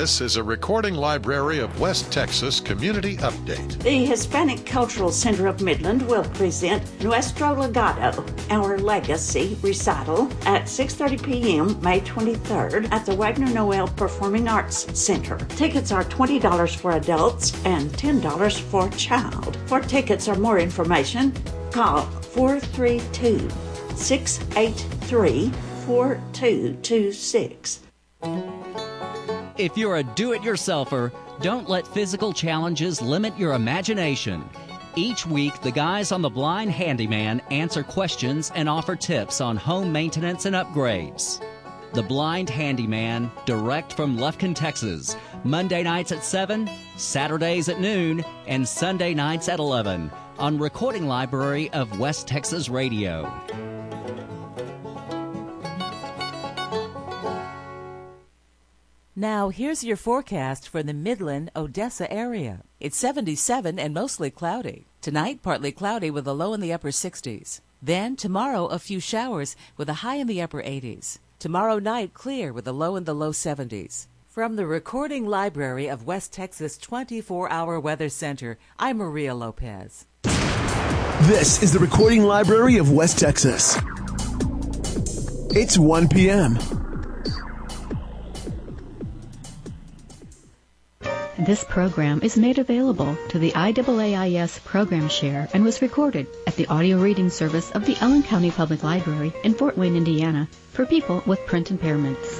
This is a Recording Library of West Texas Community Update. The Hispanic Cultural Center of Midland will present Nuestro Legado, Our Legacy recital at 6:30 p.m. May 23rd at the Wagner Noel Performing Arts Center. Tickets are $20 for adults and $10 for child. For tickets or more information, call 432-683-4226. If you're a do-it-yourselfer, don't let physical challenges limit your imagination. Each week, the guys on The Blind Handyman answer questions and offer tips on home maintenance and upgrades. The Blind Handyman, direct from Lufkin, Texas. Monday nights at 7, Saturdays at noon, and Sunday nights at 11 on Recording Library of West Texas Radio. Now, here's your forecast for the Midland, Odessa area. It's 77 and mostly cloudy. Tonight, partly cloudy with a low in the upper 60s. Then, tomorrow, a few showers with a high in the upper 80s. Tomorrow night, clear with a low in the low 70s. From the Recording Library of West Texas 24-Hour Weather Center, I'm Maria Lopez. This is the Recording Library of West Texas. It's 1 p.m. This program is made available to the IAAIS Program Share and was recorded at the audio reading service of the Allen County Public Library in Fort Wayne, Indiana, for people with print impairments.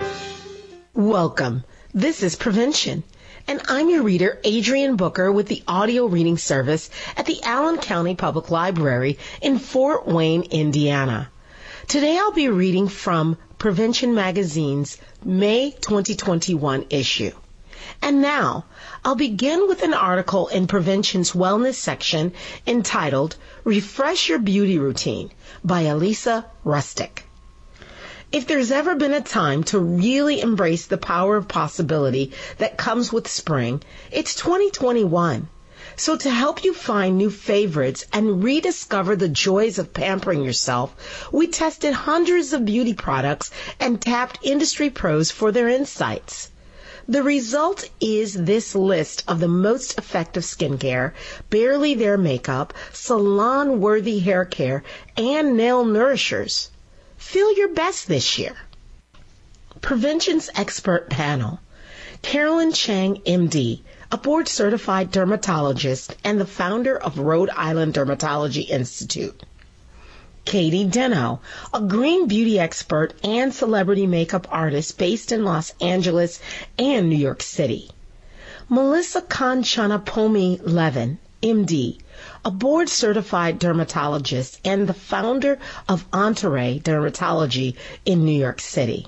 Welcome. This is Prevention, and I'm your reader, Adrienne Booker, with the audio reading service at the Allen County Public Library in Fort Wayne, Indiana. Today I'll be reading from Prevention Magazine's May 2021 issue. And now, I'll begin with an article in Prevention's Wellness section entitled Refresh Your Beauty Routine by Elisa Rustic. If there's ever been a time to really embrace the power of possibility that comes with spring, it's 2021. So to help you find new favorites and rediscover the joys of pampering yourself, we tested hundreds of beauty products and tapped industry pros for their insights. The result is this list of the most effective skincare, barely there makeup, salon-worthy hair care, and nail nourishers. Feel your best this year. Prevention's expert panel. Carolyn Chang, MD, a board-certified dermatologist and the founder of Rhode Island Dermatology Institute. Katie Deno, a green beauty expert and celebrity makeup artist based in Los Angeles and New York City. Melissa Kanchanapomi-Levin, MD, a board-certified dermatologist and the founder of Entourage Dermatology in New York City.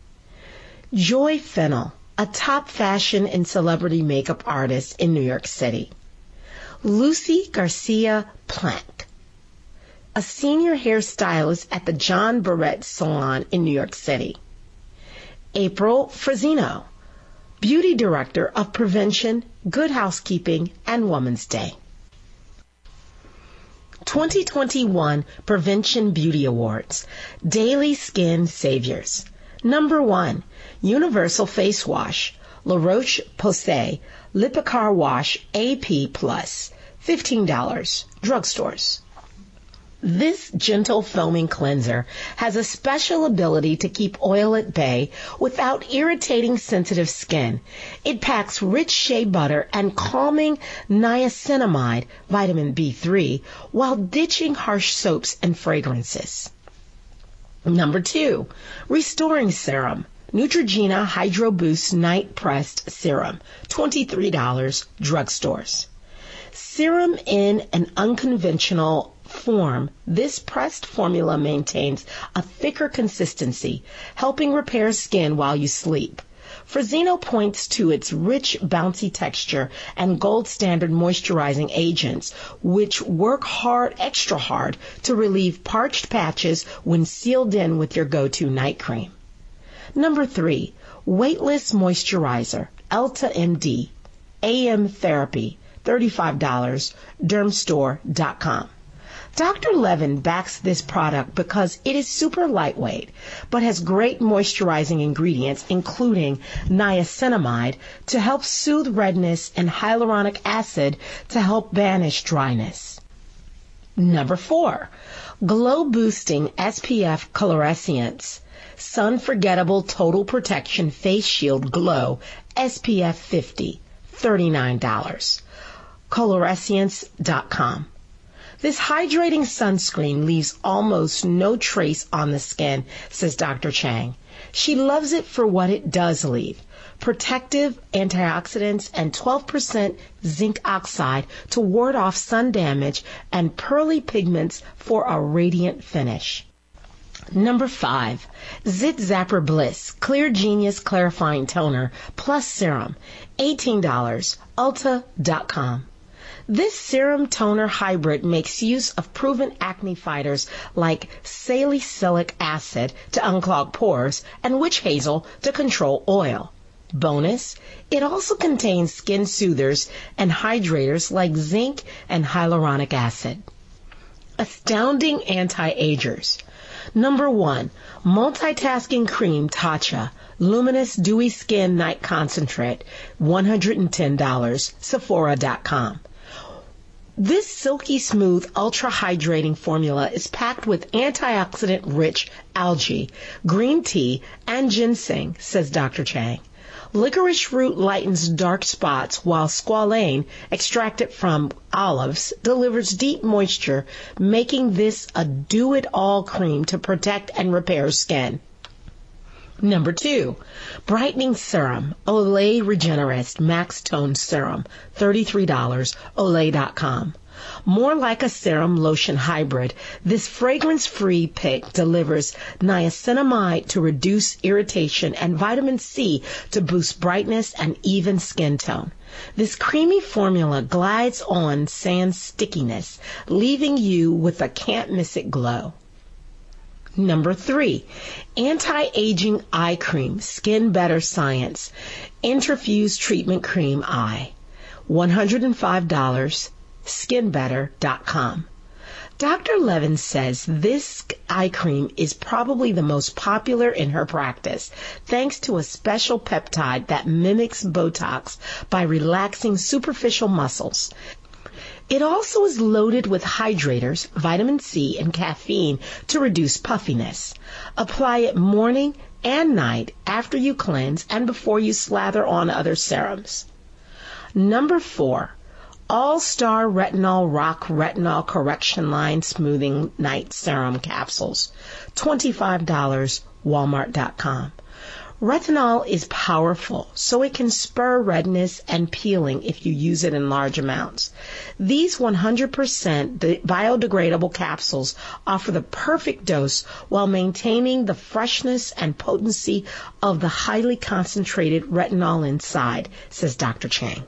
Joy Fennell, a top fashion and celebrity makeup artist in New York City. Lucy Garcia Plank, a senior hairstylist at the John Barrett Salon in New York City. April Frazino, beauty director of Prevention, Good Housekeeping, and Woman's Day. 2021 Prevention Beauty Awards. Daily Skin Saviors. Number 1, Universal Face Wash, La Roche-Posay, Lipicar Wash AP+, $15, drugstores. This gentle foaming cleanser has a special ability to keep oil at bay without irritating sensitive skin. It packs rich shea butter and calming niacinamide, vitamin B3, while ditching harsh soaps and fragrances. Number 2, Restoring Serum, Neutrogena Hydro Boost Night Pressed Serum, $23, drugstores. Serum in an unconventional form, this pressed formula maintains a thicker consistency, helping repair skin while you sleep. Frazino points to its rich, bouncy texture and gold standard moisturizing agents, which work hard, extra hard, to relieve parched patches when sealed in with your go-to night cream. Number 3, Weightless Moisturizer, Elta MD, AM Therapy, $35, dermstore.com. Dr. Levin backs this product because it is super lightweight, but has great moisturizing ingredients, including niacinamide to help soothe redness and hyaluronic acid to help banish dryness. Number 4, Glow Boosting SPF Colorescence Sun Forgettable Total Protection Face Shield Glow SPF 50, $39. Colorescence.com. This hydrating sunscreen leaves almost no trace on the skin, says Dr. Chang. She loves it for what it does leave. Protective antioxidants and 12% zinc oxide to ward off sun damage and pearly pigments for a radiant finish. Number 5, Zit Zapper Bliss Clear Genius Clarifying Toner Plus Serum, $18, Ulta.com. This serum toner hybrid makes use of proven acne fighters like salicylic acid to unclog pores and witch hazel to control oil. Bonus, it also contains skin soothers and hydrators like zinc and hyaluronic acid. Astounding Anti-Agers. Number 1, Multitasking Cream Tatcha Luminous Dewy Skin Night Concentrate, $110, Sephora.com. This silky smooth, ultra-hydrating formula is packed with antioxidant-rich algae, green tea, and ginseng, says Dr. Chang. Licorice root lightens dark spots, while squalane, extracted from olives, delivers deep moisture, making this a do-it-all cream to protect and repair skin. Number 2, Brightening Serum, Olay Regenerist Max Tone Serum, $33, Olay.com. More like a serum lotion hybrid, this fragrance-free pick delivers niacinamide to reduce irritation and vitamin C to boost brightness and even skin tone. This creamy formula glides on sans stickiness, leaving you with a can't-miss-it glow. Number 3, Anti-Aging Eye Cream, Skin Better Science, Intrafuse Treatment Cream Eye, $105, skinbetter.com. Dr. Levin says this eye cream is probably the most popular in her practice, thanks to a special peptide that mimics Botox by relaxing superficial muscles. It also is loaded with hydrators, vitamin C, and caffeine to reduce puffiness. Apply it morning and night after you cleanse and before you slather on other serums. Number 4, All-Star Retinol Rock Retinol Correction Line Smoothing Night Serum Capsules, $25, Walmart.com. Retinol is powerful, so it can spur redness and peeling if you use it in large amounts. These 100% biodegradable capsules offer the perfect dose while maintaining the freshness and potency of the highly concentrated retinol inside, says Dr. Chang.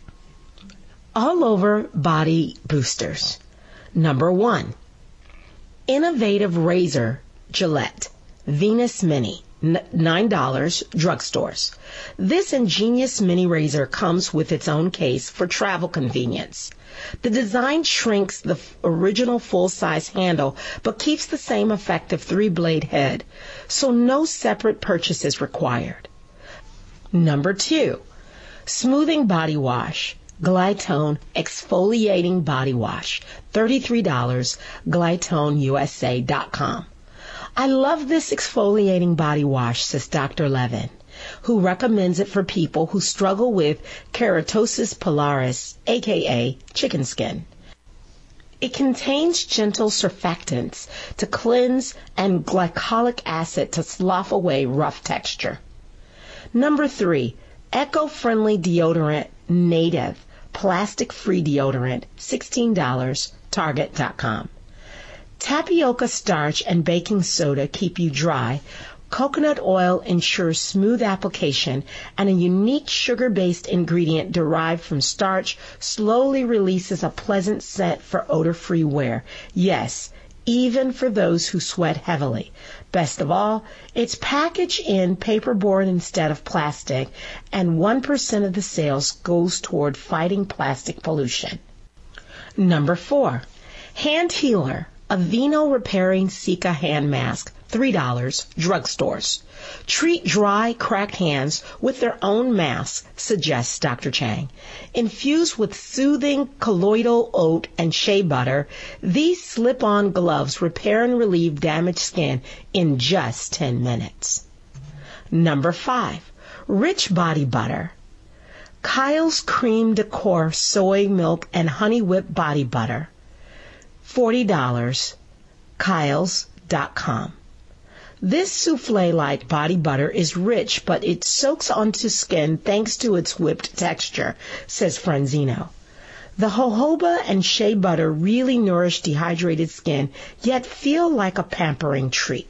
All over body boosters. Number 1, Innovative Razor Gillette Venus Mini, $9, drugstores. This ingenious mini razor comes with its own case for travel convenience. The design shrinks the original full-size handle but keeps the same effective 3-blade head, so no separate purchase is required. Number 2, Smoothing Body Wash Glytone Exfoliating Body Wash, $33, GlytoneUSA.com. I love this exfoliating body wash, says Dr. Levin, who recommends it for people who struggle with keratosis pilaris, aka chicken skin. It contains gentle surfactants to cleanse and glycolic acid to slough away rough texture. Number 3, eco-friendly deodorant Native plastic-free deodorant, $16, Target.com. Tapioca starch and baking soda keep you dry. Coconut oil ensures smooth application, and a unique sugar-based ingredient derived from starch slowly releases a pleasant scent for odor-free wear. Yes, even for those who sweat heavily. Best of all, it's packaged in paperboard instead of plastic, and 1% of the sales goes toward fighting plastic pollution. Number 4, Hand Healer, Aveeno Repairing Cica Hand Mask, $3, drugstores. Treat dry, cracked hands with their own mask, suggests Dr. Chang. Infused with soothing colloidal oat and shea butter, these slip-on gloves repair and relieve damaged skin in just 10 minutes. Number 5, Rich Body Butter. Kyle's Cream Decor Soy Milk and Honey Whipped Body Butter, $40, Kyles.com. This souffle-like body butter is rich, but it soaks onto skin thanks to its whipped texture, says Franzino. The jojoba and shea butter really nourish dehydrated skin, yet feel like a pampering treat.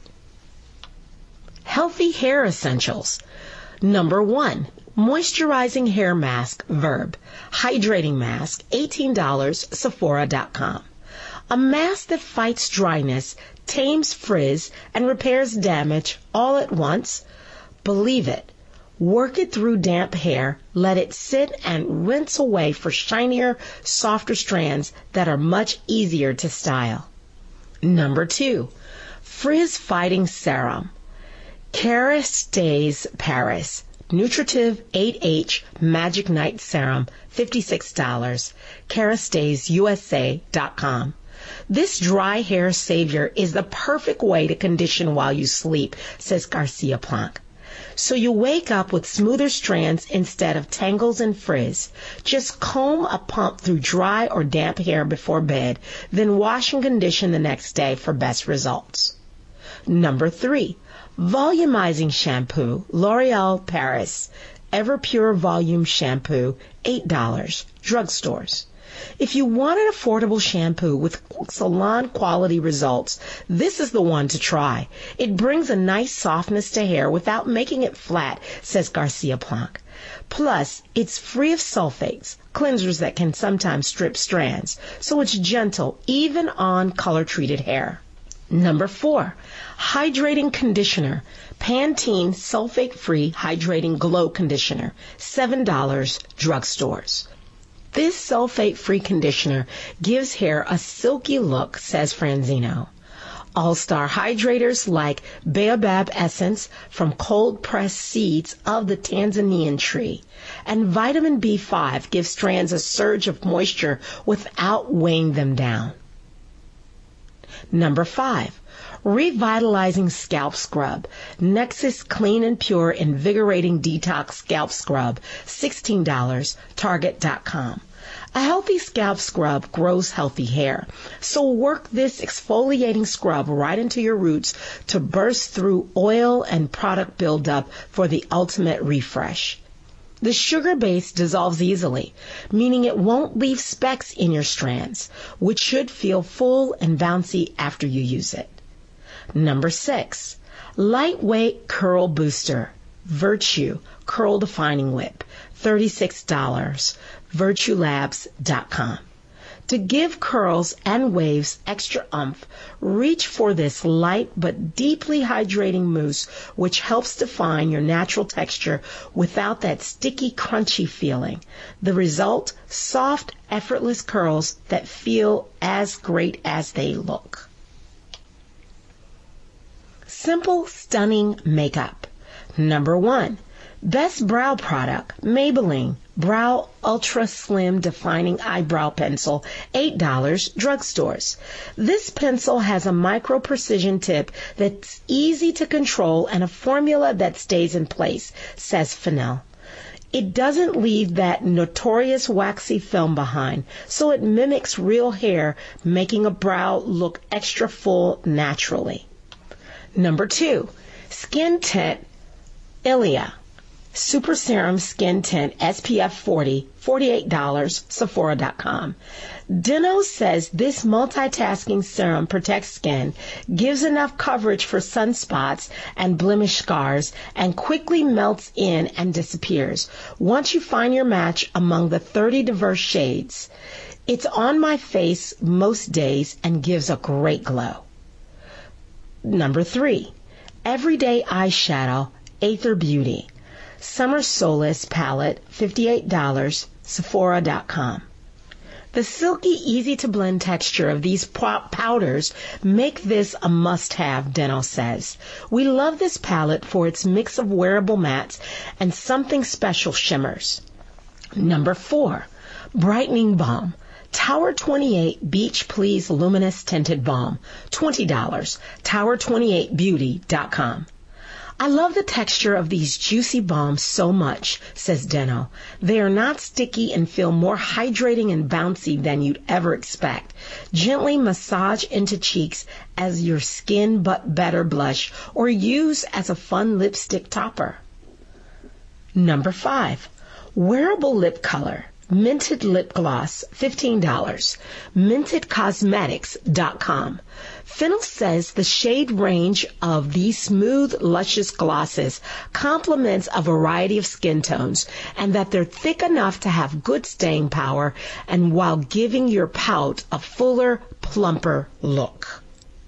Healthy Hair Essentials. Number 1, Moisturizing Hair Mask, Verb. Hydrating Mask, $18, Sephora.com. A mask that fights dryness, tames frizz, and repairs damage all at once? Believe it. Work it through damp hair, let it sit and rinse away for shinier, softer strands that are much easier to style. Number 2, Frizz Fighting Serum. Kerastase Paris. Nutritive 8H Magic Night Serum, $56, KerastaseUSA.com. This dry hair savior is the perfect way to condition while you sleep, says Garcia Planck. So you wake up with smoother strands instead of tangles and frizz. Just comb a pump through dry or damp hair before bed, then wash and condition the next day for best results. Number 3, Volumizing Shampoo, L'Oreal Paris. Everpure Volume Shampoo, $8, drugstores. If you want an affordable shampoo with salon-quality results, this is the one to try. It brings a nice softness to hair without making it flat, says Garcia Planck. Plus, it's free of sulfates, cleansers that can sometimes strip strands, so it's gentle even on color-treated hair. Number 4, Hydrating Conditioner, Pantene Sulfate-Free Hydrating Glow Conditioner, $7, drugstores. This sulfate-free conditioner gives hair a silky look, says Franzino. All-star hydrators like Baobab Essence from cold-pressed seeds of the Tanzanian tree, and vitamin B5 gives strands a surge of moisture without weighing them down. Number 5, Revitalizing Scalp Scrub, Nexus Clean and Pure Invigorating Detox Scalp Scrub, $16, Target.com. A healthy scalp scrub grows healthy hair, so work this exfoliating scrub right into your roots to burst through oil and product buildup for the ultimate refresh. The sugar base dissolves easily, meaning it won't leave specks in your strands, which should feel full and bouncy after you use it. Number 6, Lightweight Curl Booster, Virtue Curl Defining Whip, $36, virtuelabs.com. To give curls and waves extra oomph, reach for this light but deeply hydrating mousse, which helps define your natural texture without that sticky, crunchy feeling. The result, soft, effortless curls that feel as great as they look. Simple, stunning makeup. Number 1, Best Brow Product, Maybelline Brow Ultra Slim Defining Eyebrow Pencil, $8, drugstores. This pencil has a micro precision tip that's easy to control and a formula that stays in place, says Fennell. It doesn't leave that notorious waxy film behind, so it mimics real hair, making a brow look extra full naturally. Number 2, Skin Tint Ilia Super Serum Skin Tint SPF 40, $48, Sephora.com. Deno says this multitasking serum protects skin, gives enough coverage for sunspots and blemish scars, and quickly melts in and disappears once you find your match among the 30 diverse shades. It's on my face most days and gives a great glow. Number 3, Everyday Eyeshadow Aether Beauty Summer Solace Palette, $58, Sephora.com. The silky, easy-to-blend texture of these powders make this a must-have, Deno says. We love this palette for its mix of wearable mattes and something special shimmers. Number 4, Brightening Balm. Tower 28 Beach Please Luminous Tinted Balm, $20, tower28beauty.com. I love the texture of these juicy balms so much, says Deno. They are not sticky and feel more hydrating and bouncy than you'd ever expect. Gently massage into cheeks as your skin but better blush or use as a fun lipstick topper. Number 5, Wearable Lip Color. Minted Lip Gloss, $15, mintedcosmetics.com. Fennel says the shade range of these smooth, luscious glosses complements a variety of skin tones and that they're thick enough to have good staying power and while giving your pout a fuller, plumper look.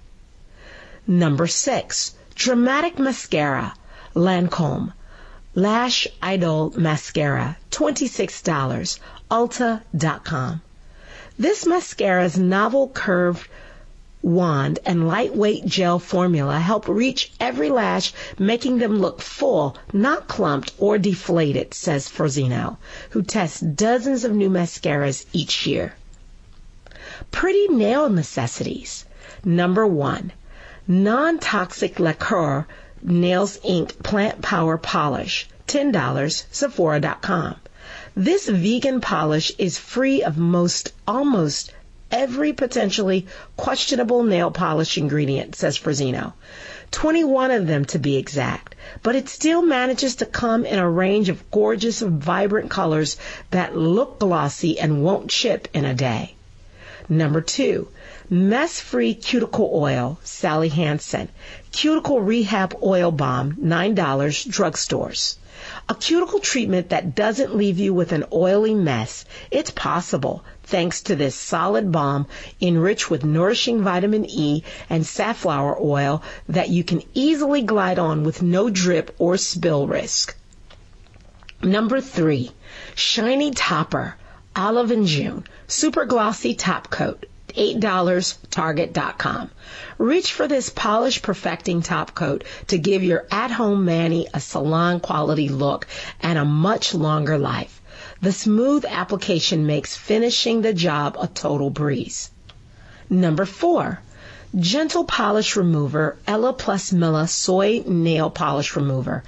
Number 6, Dramatic Mascara, Lancome. Lash Idol Mascara, $26, Ulta.com. This mascara's novel curved wand and lightweight gel formula help reach every lash, making them look full, not clumped or deflated, says Frosino, who tests dozens of new mascaras each year. Pretty Nail Necessities. Number 1, Non-Toxic Lacquer Nails Ink Plant Power Polish, $10, Sephora.com. This vegan polish is free of almost every potentially questionable nail polish ingredient, says Frosino. 21 of them to be exact, but it still manages to come in a range of gorgeous, vibrant colors that look glossy and won't chip in a day. Number 2, Mess-Free Cuticle Oil, Sally Hansen. Cuticle Rehab Oil Balm, $9, drugstores. A cuticle treatment that doesn't leave you with an oily mess. It's possible thanks to this solid balm enriched with nourishing vitamin E and safflower oil that you can easily glide on with no drip or spill risk. Number 3, Shiny Topper, Olive and June, Super Glossy Top Coat, $8, Target.com. Reach for this polish perfecting top coat to give your at-home mani a salon quality look and a much longer life. The smooth application makes finishing the job a total breeze. Number 4, Gentle Polish Remover, Ella Plus Milla Soy Nail Polish Remover,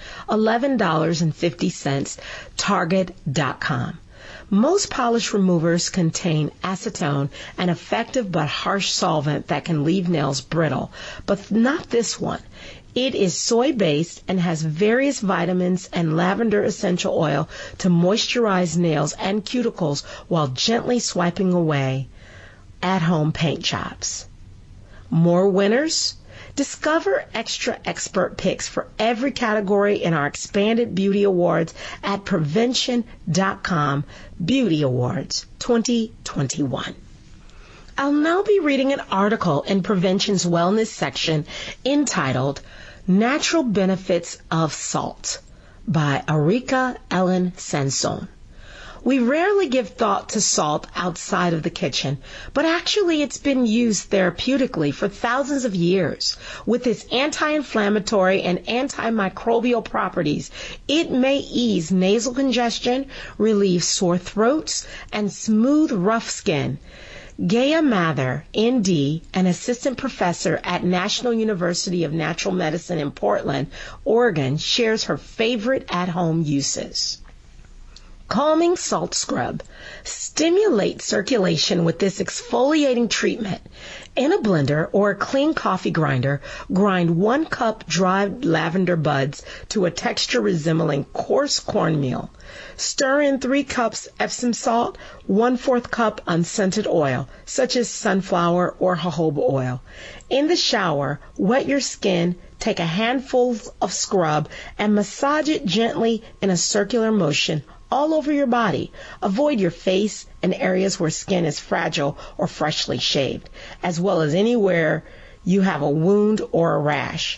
$11.50, Target.com. Most polish removers contain acetone, an effective but harsh solvent that can leave nails brittle, but not this one. It is soy-based and has various vitamins and lavender essential oil to moisturize nails and cuticles while gently swiping away at-home paint jobs. More winners? Discover extra expert picks for every category in our expanded beauty awards at Prevention.com Beauty Awards 2021. I'll now be reading an article in Prevention's Wellness section entitled Natural Benefits of Salt by Arika Ellen Sanson. We rarely give thought to salt outside of the kitchen, but actually it's been used therapeutically for thousands of years. With its anti-inflammatory and antimicrobial properties, it may ease nasal congestion, relieve sore throats, and smooth rough skin. Gaya Mather, ND, an assistant professor at National University of Natural Medicine in Portland, Oregon, shares her favorite at-home uses. Calming Salt Scrub. Stimulate circulation with this exfoliating treatment. In a blender or a clean coffee grinder, grind 1 cup dried lavender buds to a texture resembling coarse cornmeal. Stir in 3 cups Epsom salt, 1/4 cup unscented oil, such as sunflower or jojoba oil. In the shower, wet your skin, take a handful of scrub, and massage it gently in a circular motion all over your body. Avoid your face and areas where skin is fragile or freshly shaved, as well as anywhere you have a wound or a rash.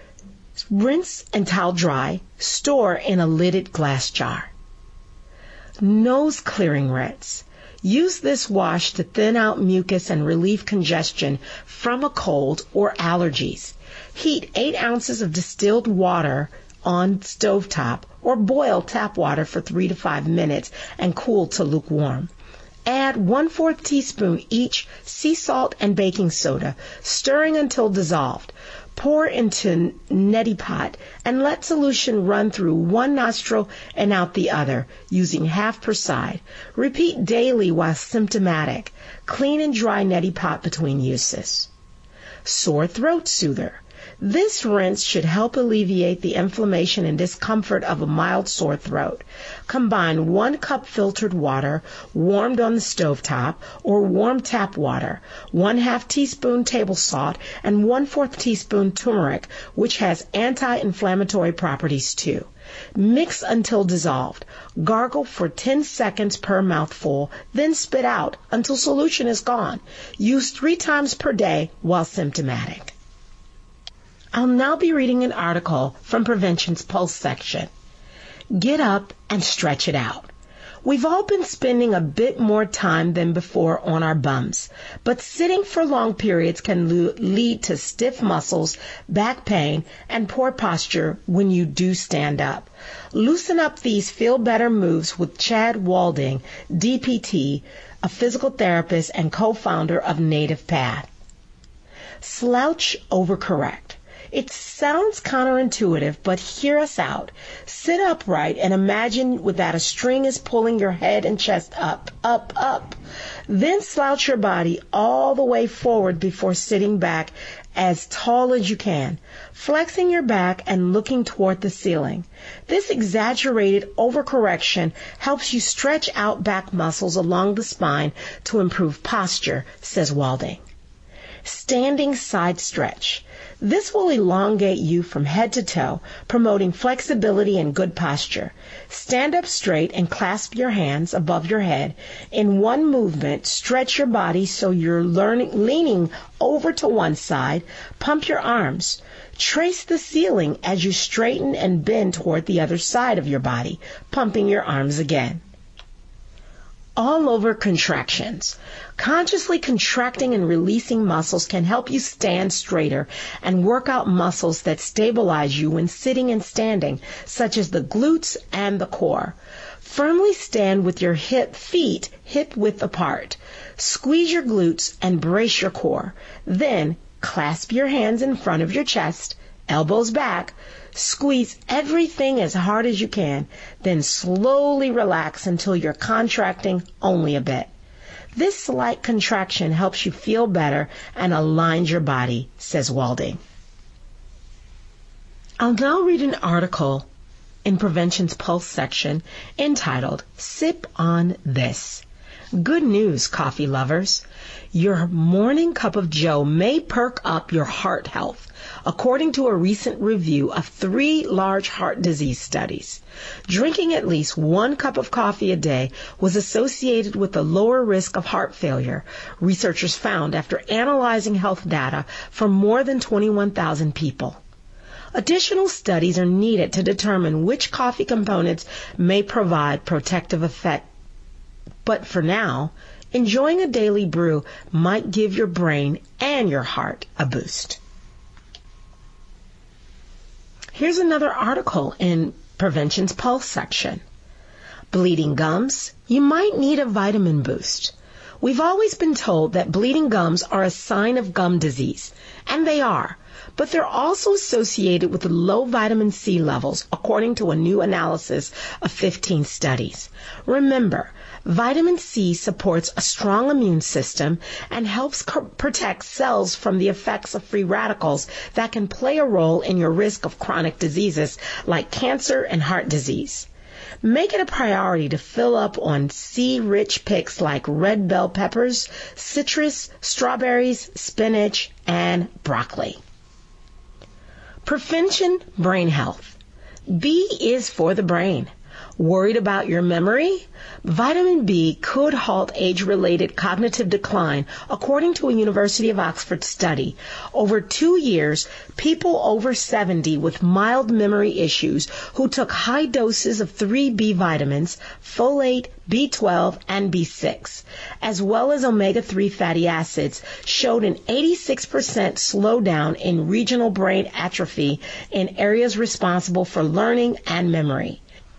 Rinse and towel dry. Store in a lidded glass jar. Nose clearing rinse. Use this wash to thin out mucus and relieve congestion from a cold or allergies. Heat 8 ounces of distilled water on stovetop or boil tap water for 3 to 5 minutes and cool to lukewarm. Add 1/4 teaspoon each sea salt and baking soda, stirring until dissolved. Pour into neti pot and let solution run through one nostril and out the other, using half per side. Repeat daily while symptomatic. Clean and dry neti pot between uses. Sore throat soother. This rinse should help alleviate the inflammation and discomfort of a mild sore throat. Combine 1 cup filtered water warmed on the stovetop or warm tap water, 1/2 teaspoon table salt, and 1/4 teaspoon turmeric, which has anti-inflammatory properties too. Mix until dissolved. Gargle for 10 seconds per mouthful, then spit out until solution is gone. Use 3 times per day while symptomatic. I'll now be reading an article from Prevention's Pulse section. Get up and stretch it out. We've all been spending a bit more time than before on our bums, but sitting for long periods can lead to stiff muscles, back pain, and poor posture when you do stand up. Loosen up these feel-better moves with Chad Walding, DPT, a physical therapist and co-founder of Native Path. Slouch overcorrect. It sounds counterintuitive, but hear us out. Sit upright and imagine that a string is pulling your head and chest up, up, up. Then slouch your body all the way forward before sitting back as tall as you can, flexing your back and looking toward the ceiling. This exaggerated overcorrection helps you stretch out back muscles along the spine to improve posture, says Walding. Standing side stretch. This will elongate you from head to toe, promoting flexibility and good posture. Stand up straight and clasp your hands above your head. In one movement, stretch your body so you're leaning over to one side. Pump your arms. Trace the ceiling as you straighten and bend toward the other side of your body, pumping your arms again. All over contractions. Consciously contracting and releasing muscles can help you stand straighter and work out muscles that stabilize you when sitting and standing, such as the glutes and the core. Firmly stand with your feet hip width apart. Squeeze your glutes and brace your core. Then clasp your hands in front of your chest, elbows back. Squeeze everything as hard as you can, then slowly relax until you're contracting only a bit. This slight contraction helps you feel better and aligns your body, says Walding. I'll now read an article in Prevention's Pulse section entitled, Sip on This. Good news, coffee lovers. Your morning cup of joe may perk up your heart health, according to a recent review of 3 large heart disease studies. Drinking at least 1 cup of coffee a day was associated with a lower risk of heart failure, researchers found after analyzing health data from more than 21,000 people. Additional studies are needed to determine which coffee components may provide protective effect. But for now, enjoying a daily brew might give your brain and your heart a boost. Here's another article in Prevention's Pulse section. Bleeding gums, you might need a vitamin boost. We've always been told that bleeding gums are a sign of gum disease, and they are, but they're also associated with low vitamin C levels, according to a new analysis of 15 studies. Remember, vitamin C supports a strong immune system and helps protect cells from the effects of free radicals that can play a role in your risk of chronic diseases like cancer and heart disease. Make it a priority to fill up on C-rich picks like red bell peppers, citrus, strawberries, spinach, and broccoli. Prevention brain health. B is for the brain. Worried about your memory? Vitamin B could halt age-related cognitive decline, according to a University of Oxford study. Over 2 years, people over 70 with mild memory issues who took high doses of 3 B vitamins, folate, B12, and B6, as well as omega-3 fatty acids, showed an 86% slowdown in regional brain atrophy in areas responsible for learning and memory.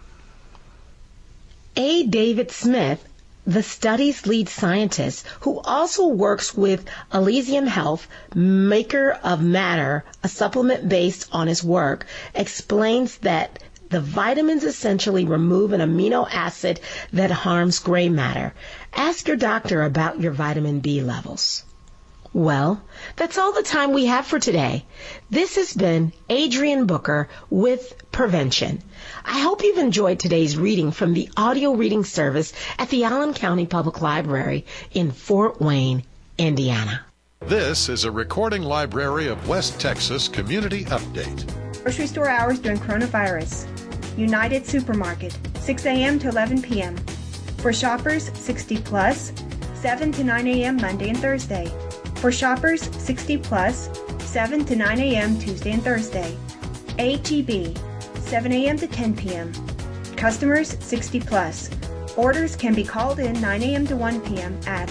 A. David Smith, the study's lead scientist, who also works with Elysium Health, maker of Matter, a supplement based on his work, explains that the vitamins essentially remove an amino acid that harms gray matter. Ask your doctor about your vitamin B levels. Well, that's all the time we have for today. This has been Adrienne Booker with Prevention. I hope you've enjoyed today's reading from the audio reading service at the Allen County Public Library in Fort Wayne, Indiana. This is a recording library of West Texas Community Update. Grocery store hours during coronavirus. United Supermarket, 6 a.m. to 11 p.m. For shoppers 60 plus, 7 to 9 a.m. Monday and Thursday. For shoppers 60 plus, 7 to 9 a.m. Tuesday and Thursday. H-E-B, 7 a.m. to 10 p.m. Customers 60 plus. Orders can be called in 9 a.m. to 1 p.m. at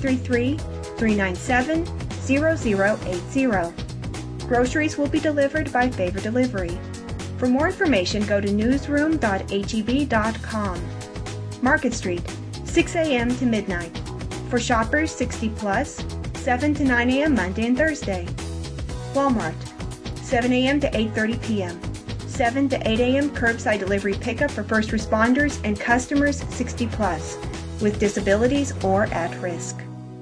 833-397-0080. Groceries will be delivered by Favor Delivery. For more information, go to newsroom.heb.com. Market Street, 6 a.m. to midnight. For shoppers 60 plus, 7 to 9 a.m. Monday and Thursday. Walmart, 7 a.m. to 8:30 p.m. 7 to 8 a.m. curbside delivery pickup for first responders and customers 60 plus with disabilities or at risk.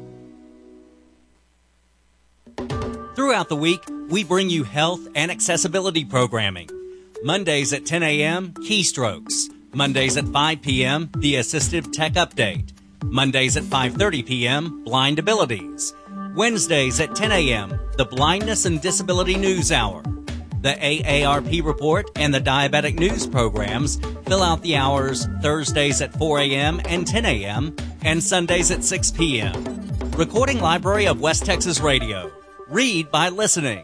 Throughout the week, we bring you health and accessibility programming. Mondays at 10 a.m., Keystrokes. Mondays at 5 p.m., the Assistive Tech Update. Mondays at 5:30 p.m., Blind Abilities. Wednesdays at 10 a.m., the Blindness and Disability News Hour. The AARP Report and the Diabetic News programs fill out the hours Thursdays at 4 a.m. and 10 a.m. and Sundays at 6 p.m. Recording Library of West Texas Radio. Read by listening.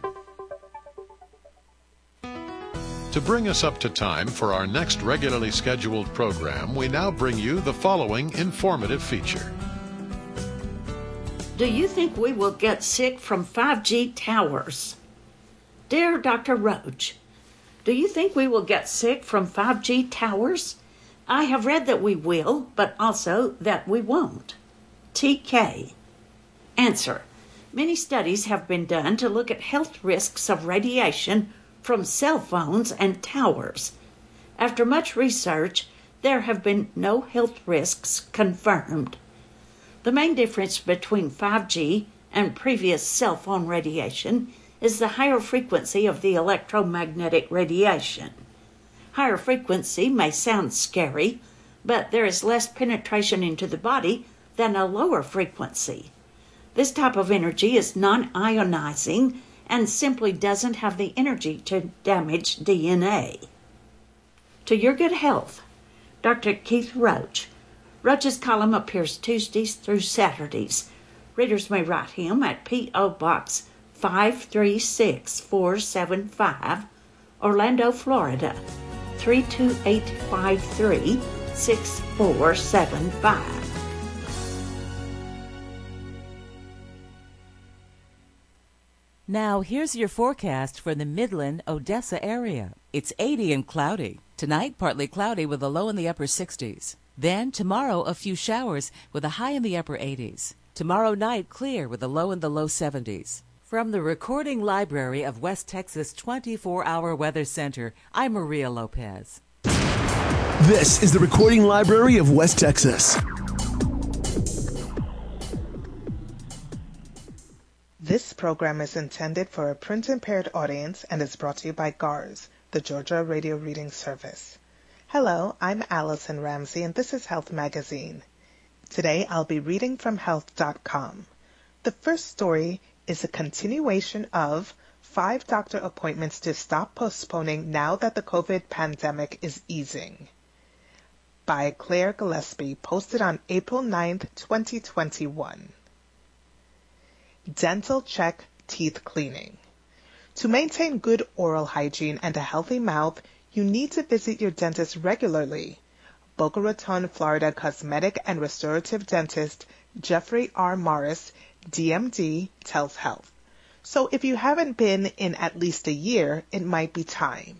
To bring us up to time for our next regularly scheduled program, we now bring you the following informative feature. Do you think we will get sick from 5G towers? Dear Dr. Roach, do you think we will get sick from 5G towers? I have read that we will, but also that we won't. TK. Answer. Many studies have been done to look at health risks of radiation from cell phones and towers. After much research, there have been no health risks confirmed. The main difference between 5G and previous cell phone radiation is the higher frequency of the electromagnetic radiation. Higher frequency may sound scary, but there is less penetration into the body than a lower frequency. This type of energy is non-ionizing and simply doesn't have the energy to damage DNA. To your good health, Dr. Keith Roach. Roach's column appears Tuesdays through Saturdays. Readers may write him at P.O. Box 536475, Orlando, Florida, 32853, 6475. Now, here's your forecast for the Midland, Odessa area. It's 80 and cloudy. Tonight, partly cloudy with a low in the upper 60s. Then, tomorrow, a few showers with a high in the upper 80s. Tomorrow night, clear with a low in the low 70s. From the Recording Library of West Texas 24-Hour Weather Center, I'm Maria Lopez. This is the Recording Library of West Texas. This program is intended for a print-impaired audience and is brought to you by GARS, the Georgia Radio Reading Service. Hello, I'm Allison Ramsey, and this is Health Magazine. Today, I'll be reading from Health.com. The first story is a continuation of 5 doctor appointments to stop postponing now that the COVID pandemic is easing. by Claire Gillespie, posted on April 9th, 2021. Dental check, teeth cleaning. To maintain good oral hygiene and a healthy mouth, you need to visit your dentist regularly. Boca Raton, Florida cosmetic and restorative dentist Jeffrey R. Morris, DMD, tells Health. So if you haven't been in at least a year, it might be time.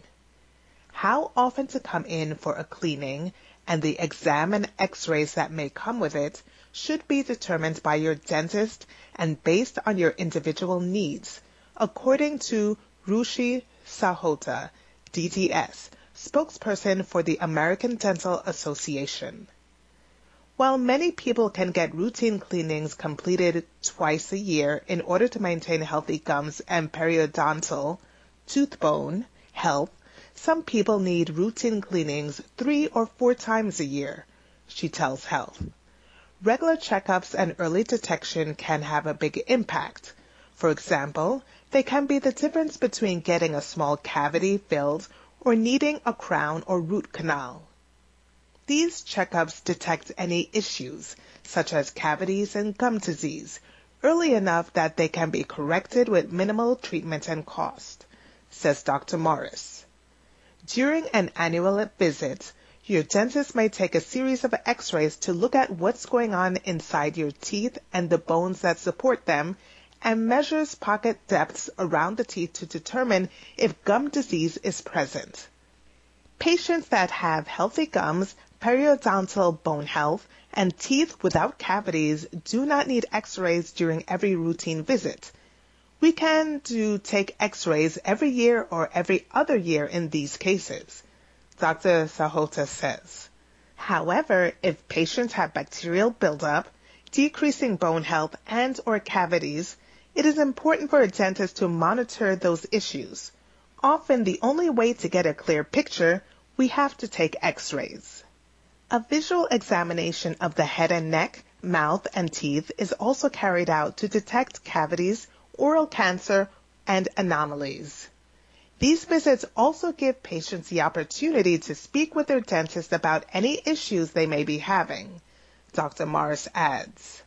How often to come in for a cleaning and the exam and x-rays that may come with it should be determined by your dentist and based on your individual needs, according to Ruchi Sahota, DDS, spokesperson for the American Dental Association. While many people can get routine cleanings completed twice a year in order to maintain healthy gums and periodontal, tooth bone, health, some people need routine cleanings 3 or 4 times a year, she tells Health. Regular checkups and early detection can have a big impact. For example, they can be the difference between getting a small cavity filled or needing a crown or root canal. These checkups detect any issues, such as cavities and gum disease, early enough that they can be corrected with minimal treatment and cost, says Dr. Morris. During an annual visit, your dentist may take a series of x-rays to look at what's going on inside your teeth and the bones that support them, and measures pocket depths around the teeth to determine if gum disease is present. Patients that have healthy gums, periodontal bone health, and teeth without cavities do not need x-rays during every routine visit. We can take x-rays every year or every other year in these cases, Dr. Sahota says. However, if patients have bacterial buildup, decreasing bone health, and or cavities, it is important for a dentist to monitor those issues. Often the only way to get a clear picture, we have to take x-rays. A visual examination of the head and neck, mouth, and teeth is also carried out to detect cavities, oral cancer, and anomalies. These visits also give patients the opportunity to speak with their dentist about any issues they may be having, Dr. Morris adds.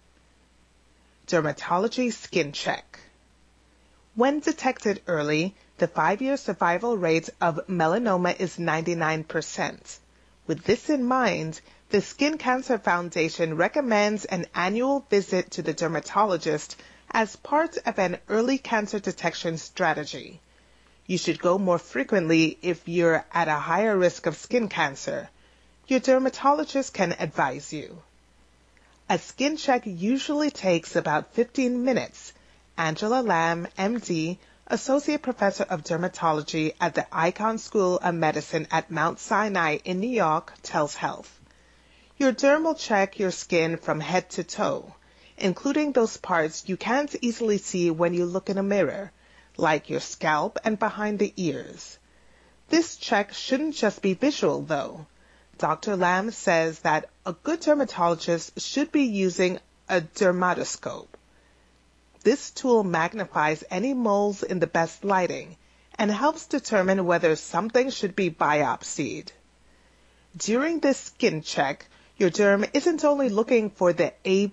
Dermatology skin check. When detected early, the 5-year survival rate of melanoma is 99%. With this in mind, the Skin Cancer Foundation recommends an annual visit to the dermatologist as part of an early cancer detection strategy. You should go more frequently if you're at a higher risk of skin cancer. Your dermatologist can advise you. A skin check usually takes about 15 minutes. Angela Lamb, MD, Associate Professor of Dermatology at the Icahn School of Medicine at Mount Sinai in New York, tells Health. Your derm will check your skin from head to toe, including those parts you can't easily see when you look in a mirror, like your scalp and behind the ears. This check shouldn't just be visual, though. Dr. Lamb says that a good dermatologist should be using a dermatoscope. This tool magnifies any moles in the best lighting and helps determine whether something should be biopsied. During this skin check, your derm isn't only looking for the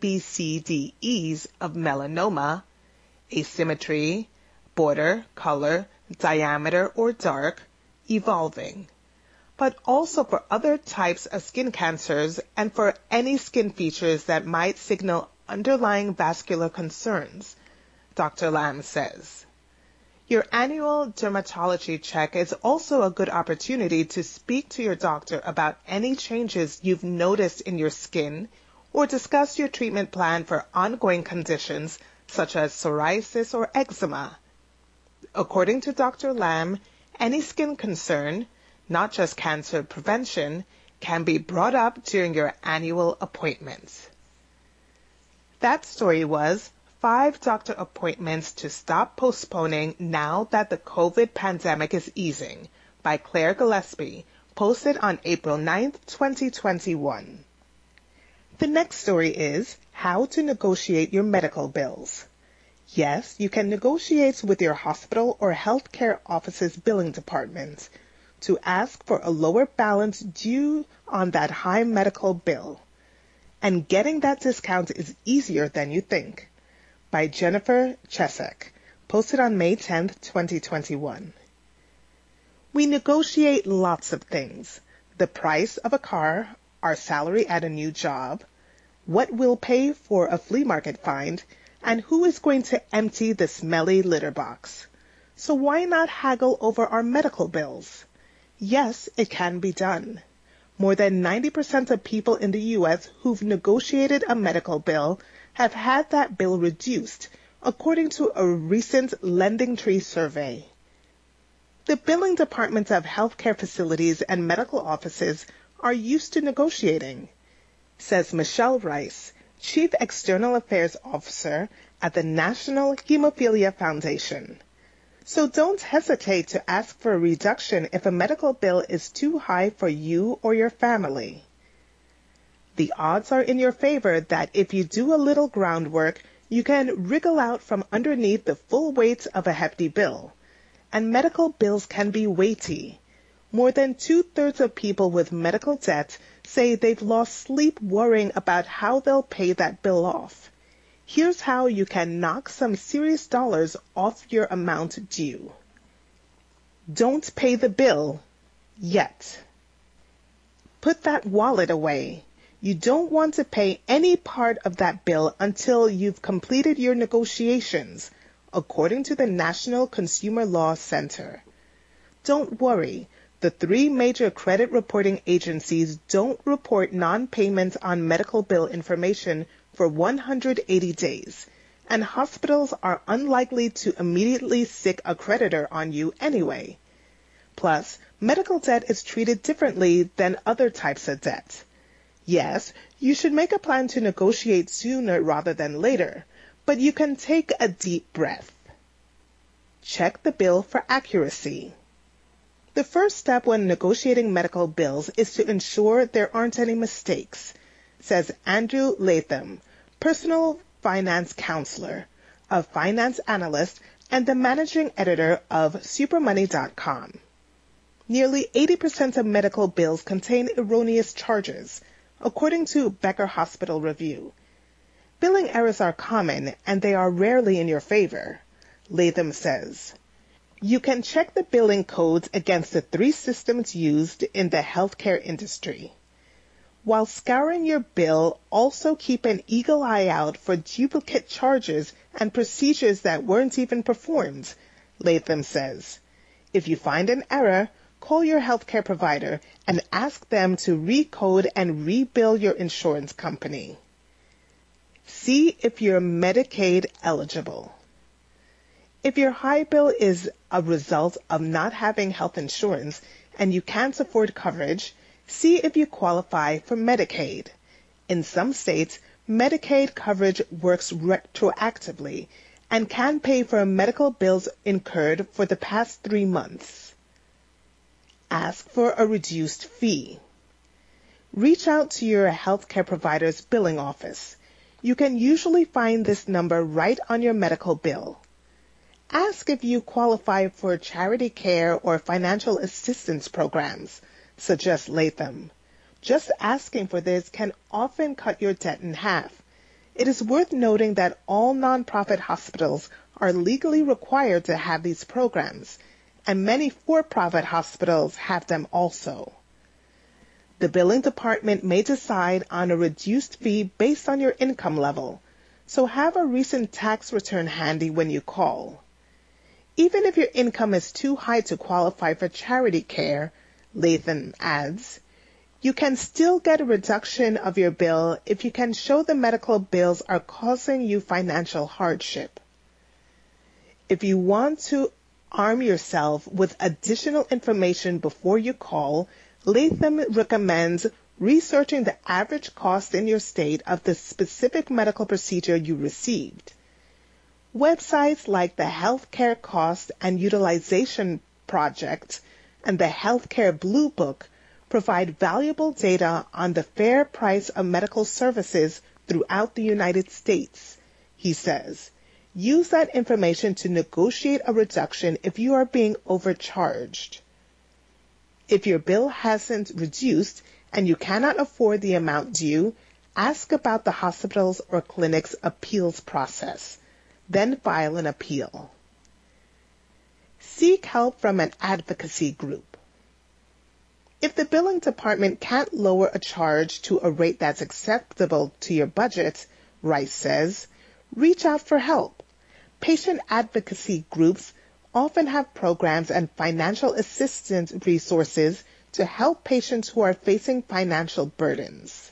ABCDEs of melanoma, asymmetry, border, color, diameter, or dark, evolving, but also for other types of skin cancers and for any skin features that might signal underlying vascular concerns, Dr. Lamb says. Your annual dermatology check is also a good opportunity to speak to your doctor about any changes you've noticed in your skin or discuss your treatment plan for ongoing conditions such as psoriasis or eczema. According to Dr. Lamb, any skin concern, not just cancer prevention, can be brought up during your annual appointments. That story was 5 doctor appointments to stop postponing now that the COVID pandemic is easing, by Claire Gillespie, posted on April 9th, 2021. The next story is how to negotiate your medical bills. Yes, you can negotiate with your hospital or healthcare office's billing department. to ask for a lower balance due on that high medical bill. And getting that discount is easier than you think. By Jennifer Chesek, posted on May 10th, 2021. We negotiate lots of things. The price of a car, our salary at a new job, what we'll pay for a flea market find, and who is going to empty the smelly litter box. So why not haggle over our medical bills? Yes, it can be done. More than 90% of people in the U.S. who've negotiated a medical bill have had that bill reduced, according to a recent LendingTree survey. The billing departments of healthcare facilities and medical offices are used to negotiating, says Michelle Rice, Chief External Affairs Officer at the National Hemophilia Foundation. So don't hesitate to ask for a reduction if a medical bill is too high for you or your family. The odds are in your favor that if you do a little groundwork, you can wriggle out from underneath the full weight of a hefty bill. And medical bills can be weighty. More than 2/3 of people with medical debt say they've lost sleep worrying about how they'll pay that bill off. Here's how you can knock some serious dollars off your amount due. Don't pay the bill yet. Put that wallet away. You don't want to pay any part of that bill until you've completed your negotiations, according to the National Consumer Law Center. Don't worry, the 3 major credit reporting agencies don't report non-payment on medical bill information for 180 days, and hospitals are unlikely to immediately sick a creditor on you anyway. Plus, medical debt is treated differently than other types of debt. Yes, you should make a plan to negotiate sooner rather than later, but you can take a deep breath. Check the bill for accuracy. The first step when negotiating medical bills is to ensure there aren't any mistakes, says Andrew Latham, personal finance counselor, a finance analyst, and the managing editor of supermoney.com. Nearly 80% of medical bills contain erroneous charges, according to Becker Hospital Review. Billing errors are common, and they are rarely in your favor, Latham says. You can check the billing codes against the 3 systems used in the healthcare industry. While scouring your bill, also keep an eagle eye out for duplicate charges and procedures that weren't even performed, Latham says. If you find an error, call your healthcare provider and ask them to recode and rebill your insurance company. See if you're Medicaid eligible. If your high bill is a result of not having health insurance and you can't afford coverage, see if you qualify for Medicaid. In some states, Medicaid coverage works retroactively and can pay for medical bills incurred for the past 3 months. Ask for a reduced fee. Reach out to your healthcare provider's billing office. You can usually find this number right on your medical bill. Ask if you qualify for charity care or financial assistance programs, suggests Latham. Just asking for this can often cut your debt in half. It is worth noting that all nonprofit hospitals are legally required to have these programs, and many for-profit hospitals have them also. The billing department may decide on a reduced fee based on your income level, so have a recent tax return handy when you call. Even if your income is too high to qualify for charity care, Latham adds, you can still get a reduction of your bill if you can show the medical bills are causing you financial hardship. If you want to arm yourself with additional information before you call, Latham recommends researching the average cost in your state of the specific medical procedure you received. Websites like the Healthcare Cost and Utilization Project and the Healthcare Blue Book provide valuable data on the fair price of medical services throughout the United States, he says. Use that information to negotiate a reduction if you are being overcharged. If your bill hasn't reduced and you cannot afford the amount due, ask about the hospital's or clinic's appeals process. Then file an appeal. Seek help from an advocacy group. If the billing department can't lower a charge to a rate that's acceptable to your budget, Rice says, reach out for help. Patient advocacy groups often have programs and financial assistance resources to help patients who are facing financial burdens.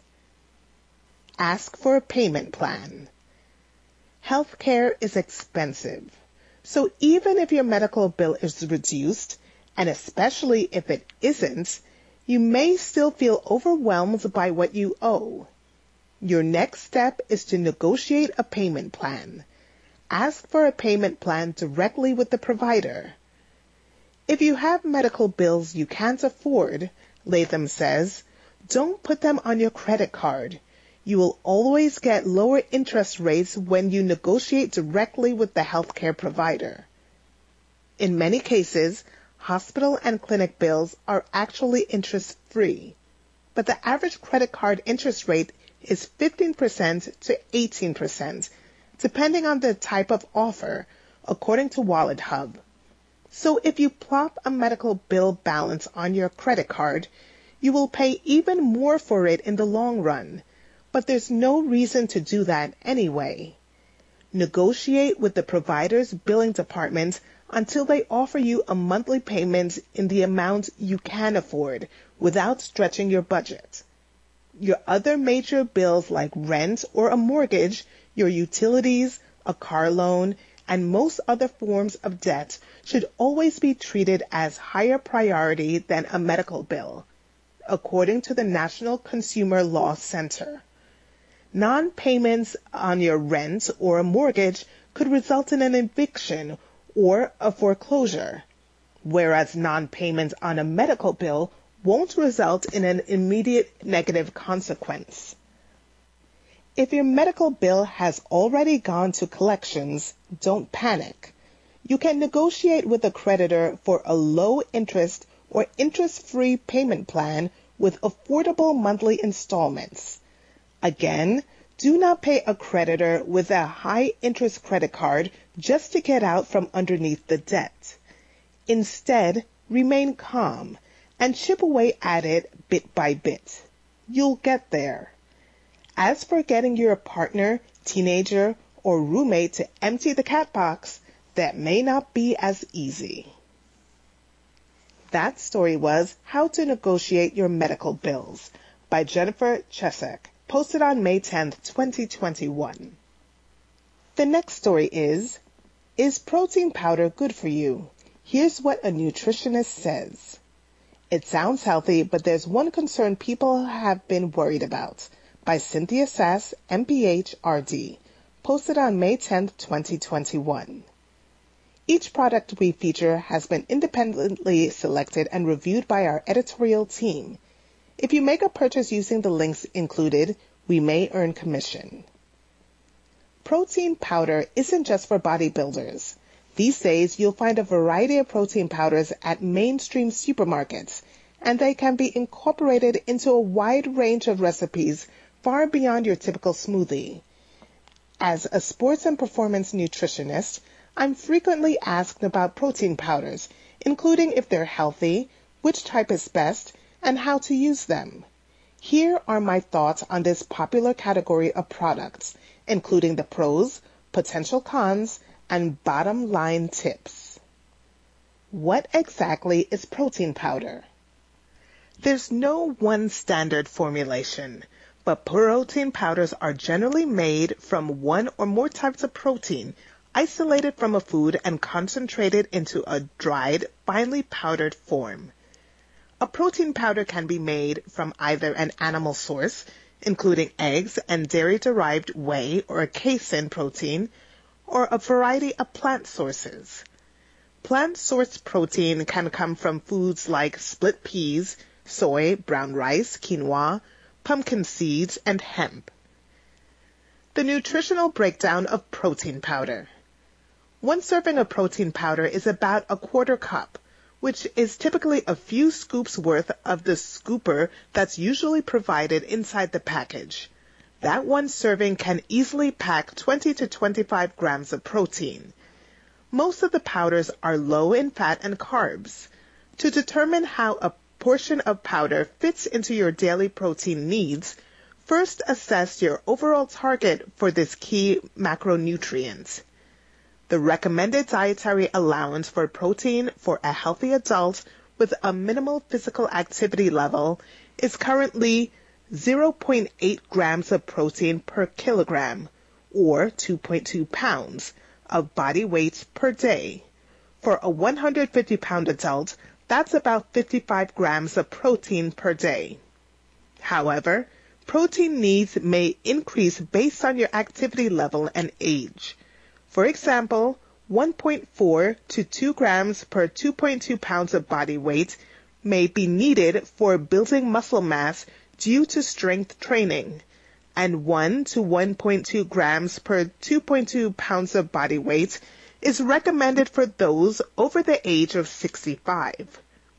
Ask for a payment plan. Healthcare is expensive, so even if your medical bill is reduced, and especially if it isn't, you may still feel overwhelmed by what you owe. Your next step is to negotiate a payment plan. Ask for a payment plan directly with the provider. If you have medical bills you can't afford, Latham says, don't put them on your credit card. You will always get lower interest rates when you negotiate directly with the healthcare provider. In many cases, hospital and clinic bills are actually interest-free, but the average credit card interest rate is 15% to 18%, depending on the type of offer, according to WalletHub. So if you plop a medical bill balance on your credit card, you will pay even more for it in the long run, but there's no reason to do that anyway. Negotiate with the provider's billing department until they offer you a monthly payment in the amount you can afford without stretching your budget. Your other major bills like rent or a mortgage, your utilities, a car loan, and most other forms of debt should always be treated as higher priority than a medical bill, according to the National Consumer Law Center. Non-payments on your rent or a mortgage could result in an eviction or a foreclosure, whereas non-payment on a medical bill won't result in an immediate negative consequence. If your medical bill has already gone to collections, don't panic. You can negotiate with a creditor for a low-interest or interest-free payment plan with affordable monthly installments. Again, do not pay a creditor with a high-interest credit card just to get out from underneath the debt. Instead, remain calm and chip away at it bit by bit. You'll get there. As for getting your partner, teenager, or roommate to empty the cat box, that may not be as easy. That story was How to Negotiate Your Medical Bills by Jennifer Chesek, posted on May 10, 2021. The next story is protein powder good for you? Here's what a nutritionist says. It sounds healthy, but there's one concern people have been worried about, by Cynthia Sass, MPH, RD, posted on May 10, 2021. Each product we feature has been independently selected and reviewed by our editorial team. If you make a purchase using the links included, we may earn commission. Protein powder isn't just for bodybuilders. These days, you'll find a variety of protein powders at mainstream supermarkets, and they can be incorporated into a wide range of recipes far beyond your typical smoothie. As a sports and performance nutritionist, I'm frequently asked about protein powders, including if they're healthy, which type is best, and how to use them. Here are my thoughts on this popular category of products, including the pros, potential cons, and bottom line tips. What exactly is protein powder? There's no one standard formulation, but protein powders are generally made from one or more types of protein, isolated from a food and concentrated into a dried, finely powdered form. A protein powder can be made from either an animal source, including eggs and dairy-derived whey or casein protein, or a variety of plant sources. Plant-sourced protein can come from foods like split peas, soy, brown rice, quinoa, pumpkin seeds, and hemp. The nutritional breakdown of protein powder. One serving of protein powder is about a quarter cup, which is typically a few scoops worth of the scooper that's usually provided inside the package. That one serving can easily pack 20 to 25 grams of protein. Most of the powders are low in fat and carbs. To determine how a portion of powder fits into your daily protein needs, first assess your overall target for this key macronutrient. The recommended dietary allowance for protein for a healthy adult with a minimal physical activity level is currently 0.8 grams of protein per kilogram, or 2.2 pounds, of body weight per day. For a 150-pound adult, that's about 55 grams of protein per day. However, protein needs may increase based on your activity level and age. For example, 1.4 to 2 grams per 2.2 pounds of body weight may be needed for building muscle mass due to strength training, and 1 to 1.2 grams per 2.2 pounds of body weight is recommended for those over the age of 65.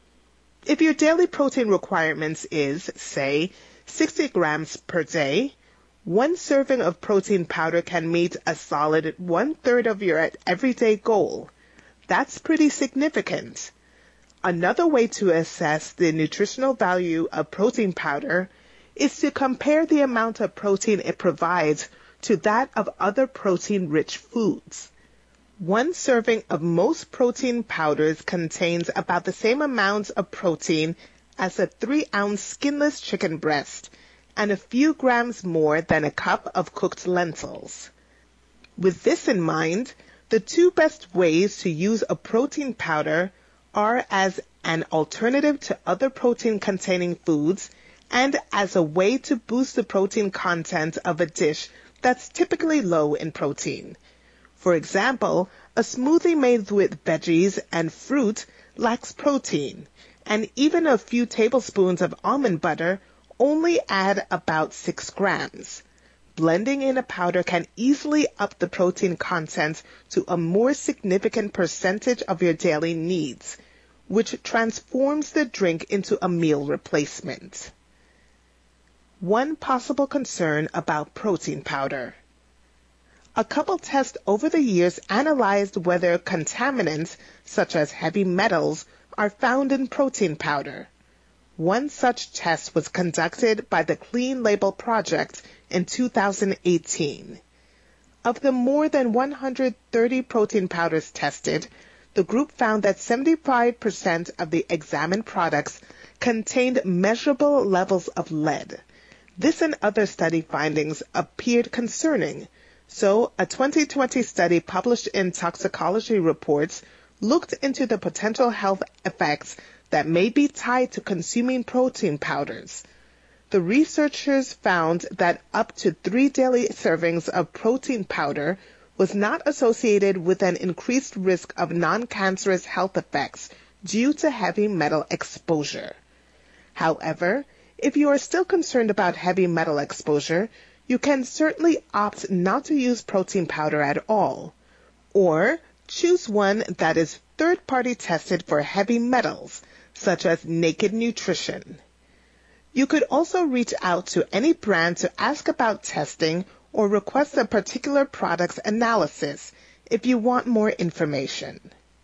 If your daily protein requirements is, say, 60 grams per day, one serving of protein powder can meet a solid 1/3 of your everyday goal. That's pretty significant. Another way to assess the nutritional value of protein powder is to compare the amount of protein it provides to that of other protein-rich foods. One serving of most protein powders contains about the same amount of protein as a 3-ounce skinless chicken breast, and a few grams more than a cup of cooked lentils. With this in mind, the two best ways to use a protein powder are as an alternative to other protein-containing foods and as a way to boost the protein content of a dish that's typically low in protein. For example, a smoothie made with veggies and fruit lacks protein, and even a few tablespoons of almond butter only add about 6 grams. Blending in a powder can easily up the protein content to a more significant percentage of your daily needs, which transforms the drink into a meal replacement. One possible concern about protein powder. A couple tests over the years analyzed whether contaminants, such as heavy metals, are found in protein powder. One such test was conducted by the Clean Label Project in 2018. Of the more than 130 protein powders tested, the group found that 75% of the examined products contained measurable levels of lead. This and other study findings appeared concerning, so a 2020 study published in Toxicology Reports looked into the potential health effects that may be tied to consuming protein powders. The researchers found that up to 3 daily servings of protein powder was not associated with an increased risk of non-cancerous health effects due to heavy metal exposure. However, if you are still concerned about heavy metal exposure, you can certainly opt not to use protein powder at all, or choose one that is third-party tested for heavy metals, such as Naked Nutrition. You could also reach out to any brand to ask about testing or request a particular product's analysis if you want more information.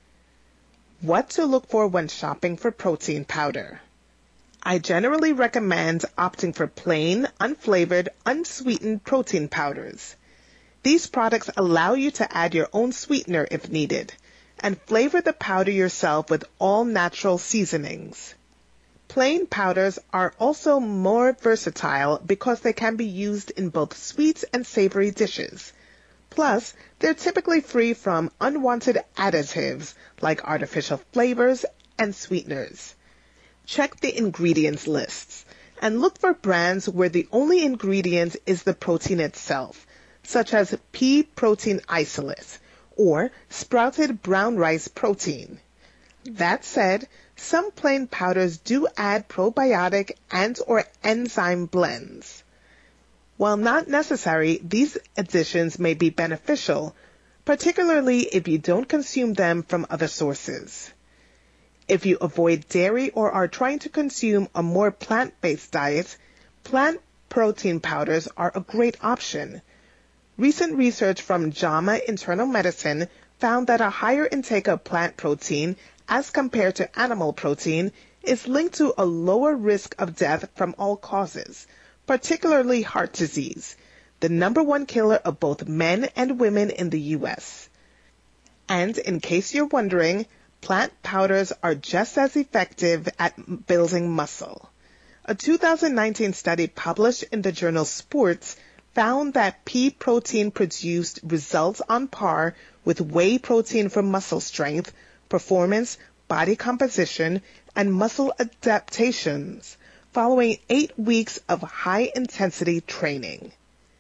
What to look for when shopping for protein powder. I generally recommend opting for plain, unflavored, unsweetened protein powders. These products allow you to add your own sweetener if needed, and flavor the powder yourself with all natural seasonings. Plain powders are also more versatile because they can be used in both sweet and savory dishes. Plus, they're typically free from unwanted additives like artificial flavors and sweeteners. Check the ingredients lists and look for brands where the only ingredient is the protein itself, such as pea protein isolate or sprouted brown rice protein. That said, some plain powders do add probiotic and/or enzyme blends. While not necessary, these additions may be beneficial, particularly if you don't consume them from other sources. If you avoid dairy or are trying to consume a more plant-based diet, plant protein powders are a great option. Recent research from JAMA Internal Medicine found that a higher intake of plant protein as compared to animal protein is linked to a lower risk of death from all causes, particularly heart disease, the number one killer of both men and women in the U.S. And in case you're wondering, plant powders are just as effective at building muscle. A 2019 study published in the journal Sports found that pea protein produced results on par with whey protein for muscle strength, performance, body composition, and muscle adaptations following 8 weeks of high-intensity training.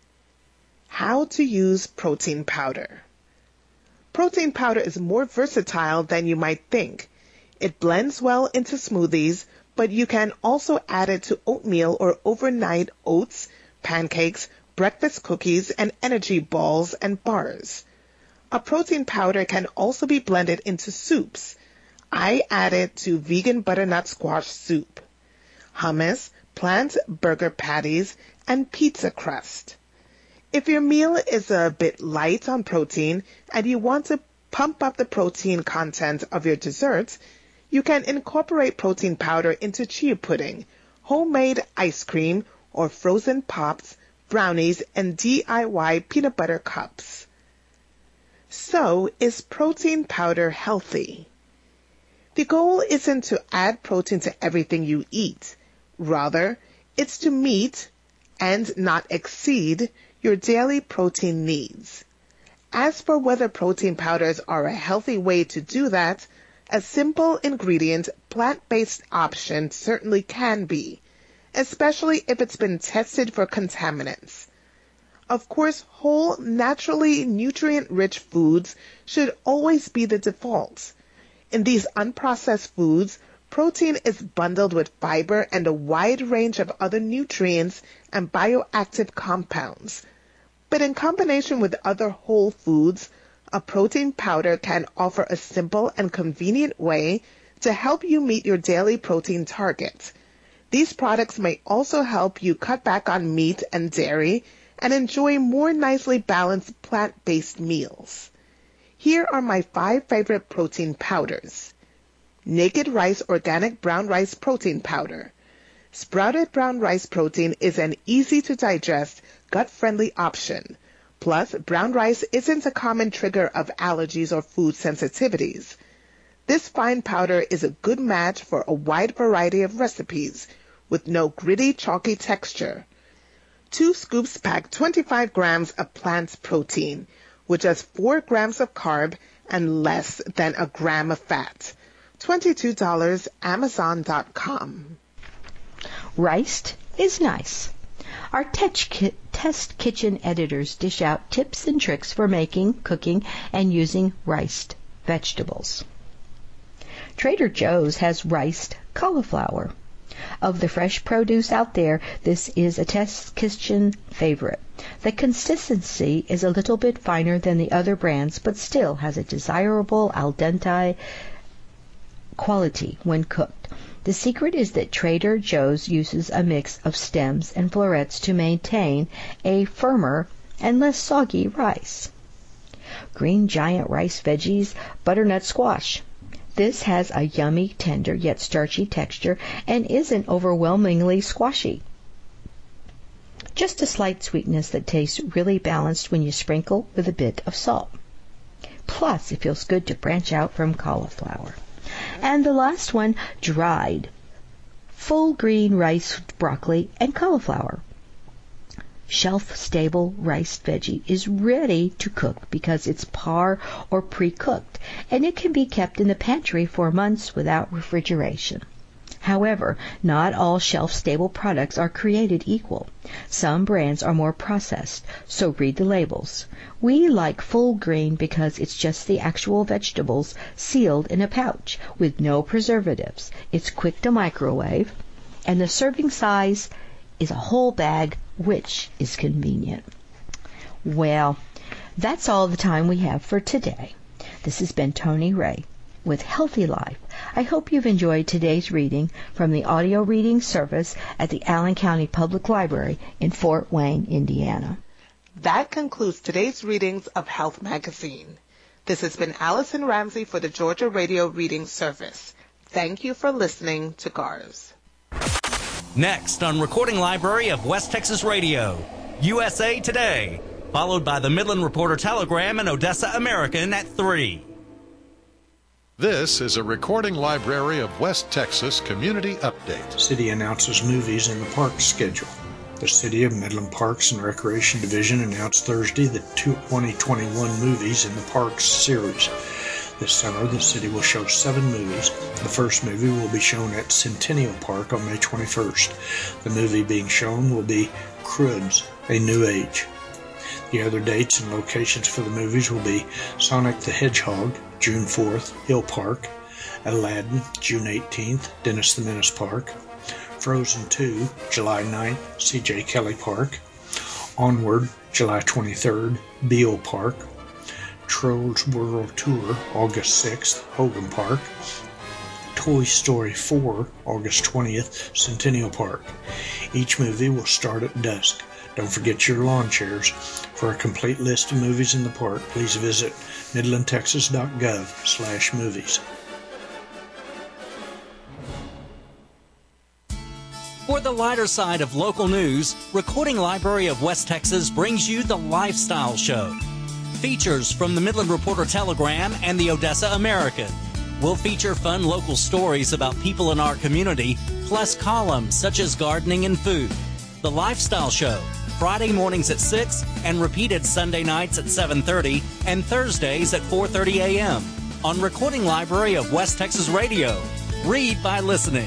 How to use protein powder. Protein powder is more versatile than you might think. It blends well into smoothies, but you can also add it to oatmeal or overnight oats, pancakes, breakfast cookies, and energy balls and bars. A protein powder can also be blended into soups. I add it to vegan butternut squash soup, hummus, plant burger patties, and pizza crust. If your meal is a bit light on protein and you want to pump up the protein content of your desserts, you can incorporate protein powder into chia pudding, homemade ice cream, or frozen pops, brownies, and DIY peanut butter cups. So, is protein powder healthy? The goal isn't to add protein to everything you eat. Rather, it's to meet, and not exceed, your daily protein needs. As for whether protein powders are a healthy way to do that, a simple ingredient, plant-based option certainly can be, especially if it's been tested for contaminants. Of course, whole, naturally nutrient-rich foods should always be the default. In these unprocessed foods, protein is bundled with fiber and a wide range of other nutrients and bioactive compounds. But in combination with other whole foods, a protein powder can offer a simple and convenient way to help you meet your daily protein target. These products may also help you cut back on meat and dairy and enjoy more nicely balanced plant-based meals. Here are my 5 favorite protein powders. Naked Rice Organic Brown Rice Protein Powder. Sprouted brown rice protein is an easy-to-digest, gut-friendly option. Plus, brown rice isn't a common trigger of allergies or food sensitivities. This fine powder is a good match for a wide variety of recipes, with no gritty, chalky texture. 2 scoops pack 25 grams of plant protein, with just 4 grams of carb and less than a gram of fat. $22, Amazon.com. Riced is nice. Our test kitchen editors dish out tips and tricks for making, cooking, and using riced vegetables. Trader Joe's has riced cauliflower. Of the fresh produce out there, this is a test kitchen favorite. The consistency is a little bit finer than the other brands, but still has a desirable al dente quality when cooked. The secret is that Trader Joe's uses a mix of stems and florets to maintain a firmer and less soggy rice. Green giant rice veggies, butternut squash. This has a yummy, tender, yet starchy texture and isn't overwhelmingly squashy. Just a slight sweetness that tastes really balanced when you sprinkle with a bit of salt. Plus, it feels good to branch out from cauliflower. And the last one, dried. Full green rice, broccoli, and cauliflower. Shelf-stable rice veggie is ready to cook because it's par or pre-cooked, and it can be kept in the pantry for months without refrigeration. However, not all shelf-stable products are created equal. Some brands are more processed, so read the labels. We like full green because it's just the actual vegetables sealed in a pouch with no preservatives. It's quick to microwave, and the serving size is a whole bag, which is convenient. Well, that's all the time we have for today. This has been Tony Ray. with healthy life. I hope you've enjoyed today's reading from the audio reading service at the Allen County Public Library in Fort Wayne, Indiana. That concludes today's readings of Health Magazine. This has been Allison Ramsey for the Georgia Radio Reading Service. Thank you for listening to GARS. Next on Recording Library of West Texas Radio, USA Today, followed by the Midland Reporter Telegram and Odessa American at 3. This is a Recording Library of West Texas Community Update. City announces movies in the park schedule. The City of Midland Parks and Recreation Division announced Thursday the 2021 movies in the Parks series. This summer, the city will show 7 movies. The first movie will be shown at Centennial Park on May 21st. The movie being shown will be Cribs, A New Age. The other dates and locations for the movies will be Sonic the Hedgehog, June 4th, Hill Park; Aladdin, June 18th, Dennis the Menace Park; Frozen 2, July 9th, C.J. Kelly Park; Onward, July 23rd, Beale Park; Trolls World Tour, August 6th, Hogan Park; Toy Story 4, August 20th, Centennial Park. Each movie will start at dusk. Don't forget your lawn chairs. For a complete list of movies in the park, please visit midlandtexas.gov/movies. For the lighter side of local news, Recording Library of West Texas brings you The Lifestyle Show. Features from the Midland Reporter Telegram and the Odessa American. We'll feature fun local stories about people in our community, plus columns such as gardening and food. The Lifestyle Show, Friday mornings at 6 and repeated Sunday nights at 7:30 and Thursdays at 4:30 a.m. on Recording Library of West Texas Radio. Read by listening.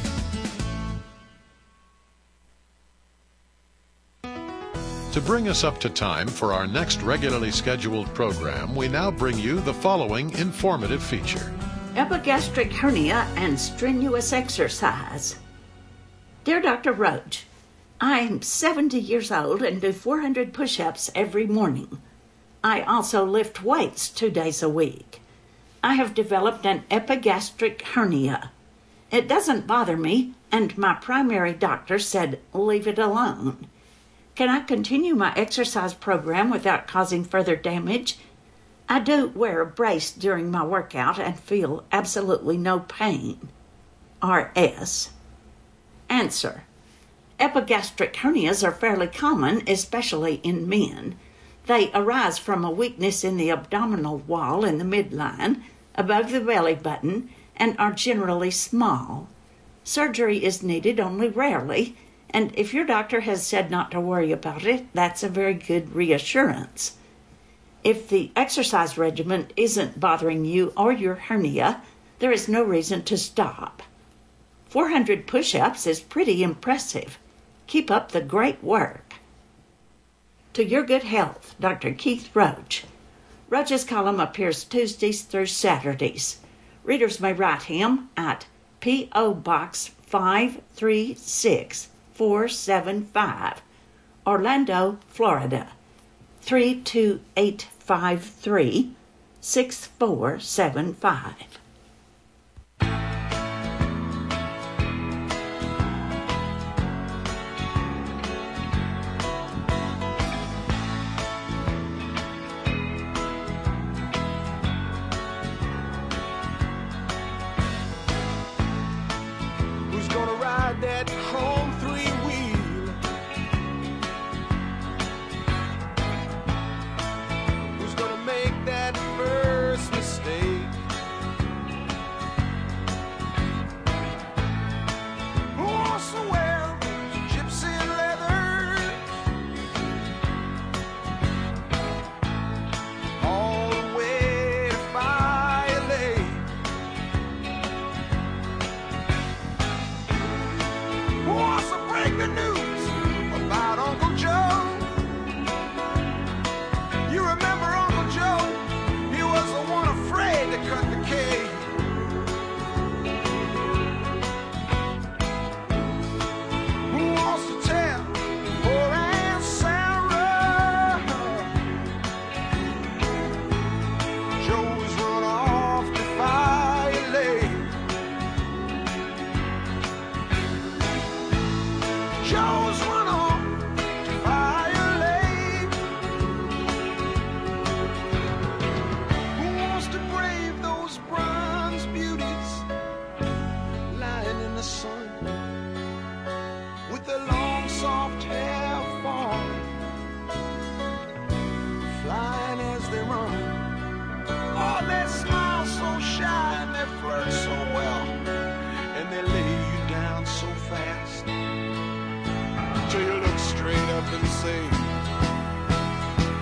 To bring us up to time for our next regularly scheduled program, we now bring you the following informative feature. Epigastric hernia and strenuous exercise. Dear Dr. Roach, I'm 70 years old and do 400 push-ups every morning. I also lift weights 2 days a week. I have developed an epigastric hernia. It doesn't bother me, and my primary doctor said leave it alone. Can I continue my exercise program without causing further damage? I do wear a brace during my workout and feel absolutely no pain. R.S. Answer. Epigastric hernias are fairly common, especially in men. They arise from a weakness in the abdominal wall in the midline, above the belly button, and are generally small. Surgery is needed only rarely, and if your doctor has said not to worry about it, that's a very good reassurance. If the exercise regimen isn't bothering you or your hernia, there is no reason to stop. 400 push-ups is pretty impressive. Keep up the great work. To your good health, Dr. Keith Roach. Roach's column appears Tuesdays through Saturdays. Readers may write him at P.O. Box 536-475, Orlando, Florida, 32853, 6475. That chrome 3-wheel, who's gonna make that first mistake? say